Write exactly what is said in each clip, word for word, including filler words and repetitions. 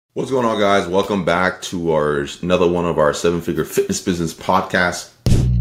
What's going on, guys? Welcome back to our another one of our seven figure fitness business podcasts.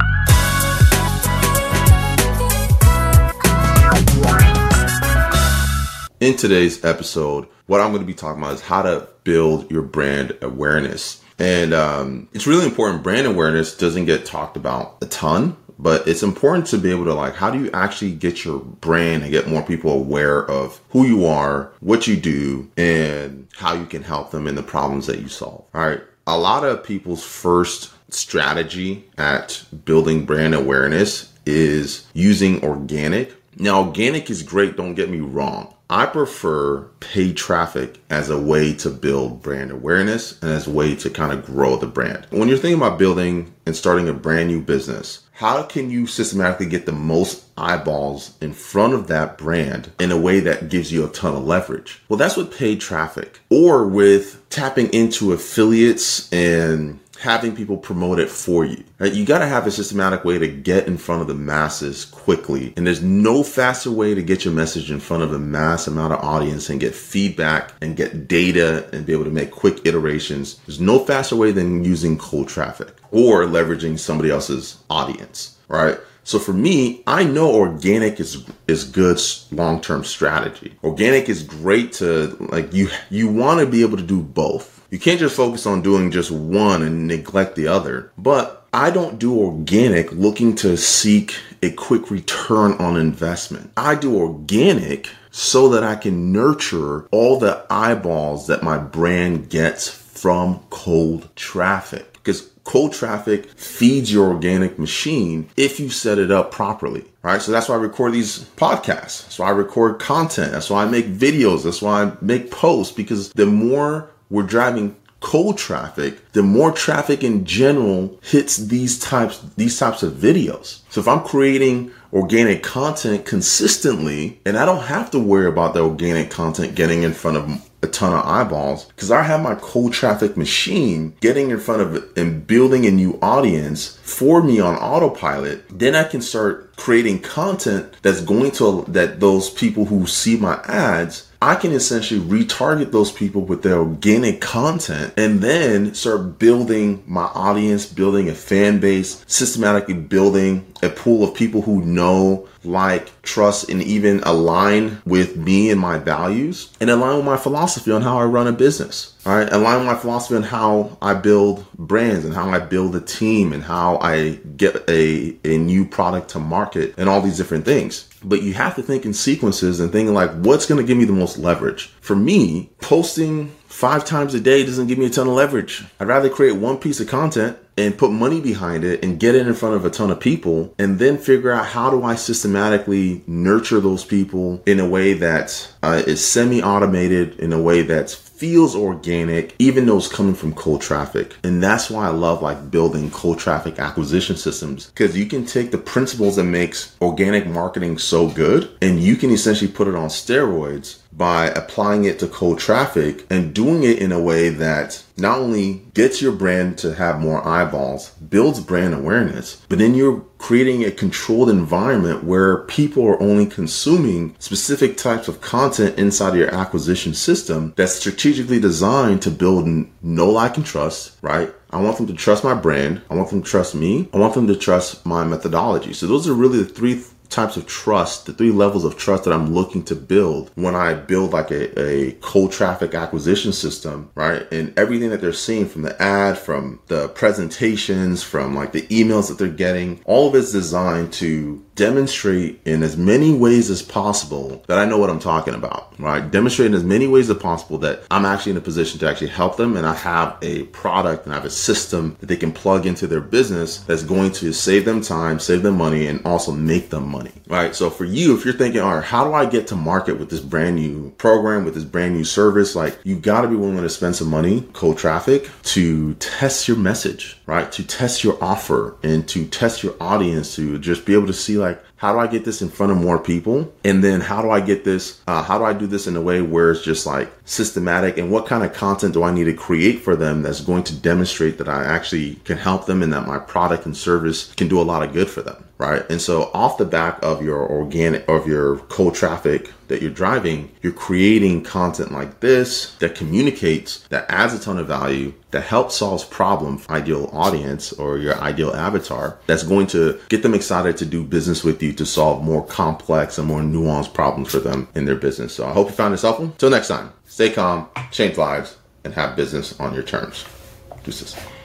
In today's episode, what I'm going to be talking about is how to build your brand awareness. And um, it's really important. Brand awareness doesn't get talked about a ton, but it's important to be able to like, how do you actually get your brand and get more people aware of who you are, what you do, and how you can help them in the problems that you solve. All right. A lot of people's first strategy at building brand awareness is using organic. Now, organic is great. Don't get me wrong. I prefer paid traffic as a way to build brand awareness and as a way to kind of grow the brand. When you're thinking about building and starting a brand new business, how can you systematically get the most eyeballs in front of that brand in a way that gives you a ton of leverage? Well, that's with paid traffic or with tapping into affiliates and having people promote it for you, right? You got to have a systematic way to get in front of the masses quickly. And there's no faster way to get your message in front of a mass amount of audience and get feedback and get data and be able to make quick iterations. There's no faster way than using cold traffic or leveraging somebody else's audience, right? So for me, I know organic is is good long-term strategy. Organic is great to like you you want to be able to do both. You can't just focus on doing just one and neglect the other. But I don't do organic looking to seek a quick return on investment. I do organic so that I can nurture all the eyeballs that my brand gets from cold traffic. Because cold traffic feeds your organic machine if you set it up properly, right? So that's why I record these podcasts. That's why I record content. That's why I make videos. That's why I make posts, because the more we're driving cold traffic, the more traffic in general hits these types, these types of videos. So if I'm creating organic content consistently, and I don't have to worry about the organic content getting in front of a ton of eyeballs, because I have my cold traffic machine getting in front of and building a new audience for me on autopilot, then I can start creating content that's going to, that those people who see my ads, I can essentially retarget those people with their organic content and then start building my audience, building a fan base, systematically building a pool of people who know, like, trust, and even align with me and my values and align with my philosophy on how I run a business. All right. Align with my philosophy on how I build brands and how I build a team and how I get a, a new product to market and all these different things. But you have to think in sequences and thinking like, what's going to give me the most leverage? For me, posting five times a day doesn't give me a ton of leverage. I'd rather create one piece of content and put money behind it and get it in front of a ton of people and then figure out how do I systematically nurture those people in a way that uh, is semi-automated, in a way that feels organic, even though it's coming from cold traffic. And that's why I love like building cold traffic acquisition systems, because you can take the principles that makes organic marketing so good and you can essentially put it on steroids by applying it to cold traffic and doing it in a way that not only gets your brand to have more eyeballs, builds brand awareness, but then you're creating a controlled environment where people are only consuming specific types of content inside of your acquisition system that's strategically designed to build know, like, and trust, right? I want them to trust my brand. I want them to trust me. I want them to trust my methodology. So those are really the three types of trust, the three levels of trust that I'm looking to build when I build like a, a cold traffic acquisition system, right? And everything that they're seeing from the ad, from the presentations, from like the emails that they're getting, all of it's designed to demonstrate in as many ways as possible that I know what I'm talking about, right? Demonstrate in as many ways as possible that I'm actually in a position to actually help them, and I have a product and I have a system that they can plug into their business that's going to save them time, save them money, and also make them money, right? So for you, if you're thinking, all right, how do I get to market with this brand new program, with this brand new service? Like, you got to be willing to spend some money, cold traffic, to test your message, right? To test your offer and to test your audience, to just be able to see like, how do I get this in front of more people? And then how do I get this, uh, how do I do this in a way where it's just like systematic, and what kind of content do I need to create for them that's going to demonstrate that I actually can help them and that my product and service can do a lot of good for them? right? And so off the back of your organic, of your cold traffic that you're driving, you're creating content like this that communicates, that adds a ton of value, that helps solve problems for ideal audience or your ideal avatar, that's going to get them excited to do business with you to solve more complex and more nuanced problems for them in their business. So I hope you found this helpful. Till next time, stay calm, change lives, and have business on your terms. Deuces.